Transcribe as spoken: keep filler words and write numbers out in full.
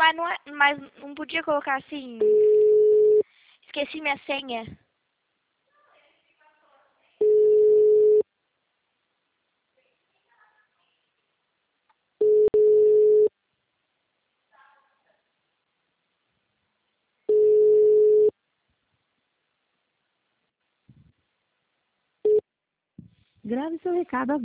Mas não, é, mas não podia colocar assim. Esqueci minha senha. Grave seu recado